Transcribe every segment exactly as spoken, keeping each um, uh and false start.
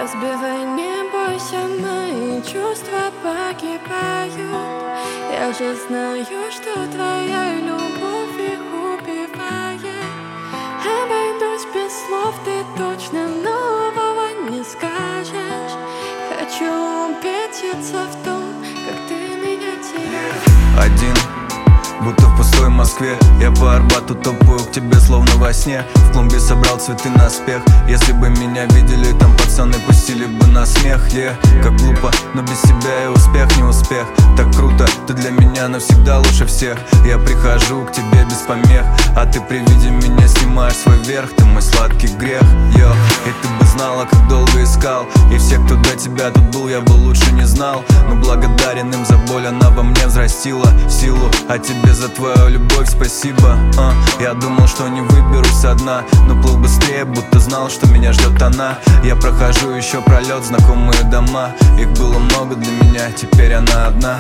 Разбивай, не бойся, мои чувства погибают. Я же знаю, что твоя любовь их убивает. Обойдусь без слов, ты точно нового не скажешь. Хочу убедиться в том, как ты меня теряешь. Один, будто в пустой Москве, я по Арбату топаю к тебе словно во сне. В клумбе собрал цветы на спех. Если бы меня видели, там пацаны пустили бы на смех. Yeah, как глупо, но без тебя и успех не успех. Так круто, ты для меня навсегда лучше всех. Я прихожу к тебе без помех, а ты при виде меня снимаешь свой верх. Ты мой сладкий грех, йо. И ты бы знала, как долго искал. И все, кто до тебя тут был, я бы лучше не знал. Но благодарен им за боль, она во мне взрастила силу. А тебе за твою любовь спасибо. uh, Я думал, что не выберусь со дна, но плыл быстрее, будто знал, что меня ждет она. Я прохожу еще пролет, знакомые дома. Их было много для меня, теперь она одна.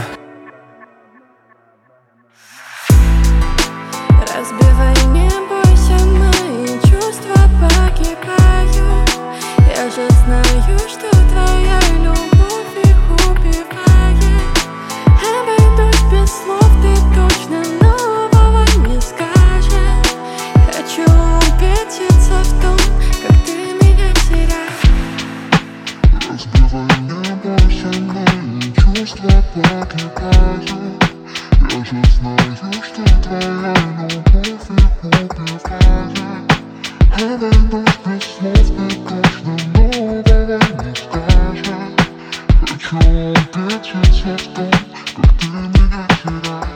Разбивай, не бойся, мои чувства погибают. Я же знаю, что твоя любовь их убивает. Обойдусь без слов, ты точно нового не скажешь. Хочу убедиться в том, как ты меня теряешь. Разбивай, не бойся, мои чувства погибают. Я же знаю, что твоя любовь их убивает. Обойдусь без слов, ты точно нового не скажешь. Хочу убедиться в том, как ты меня теряешь.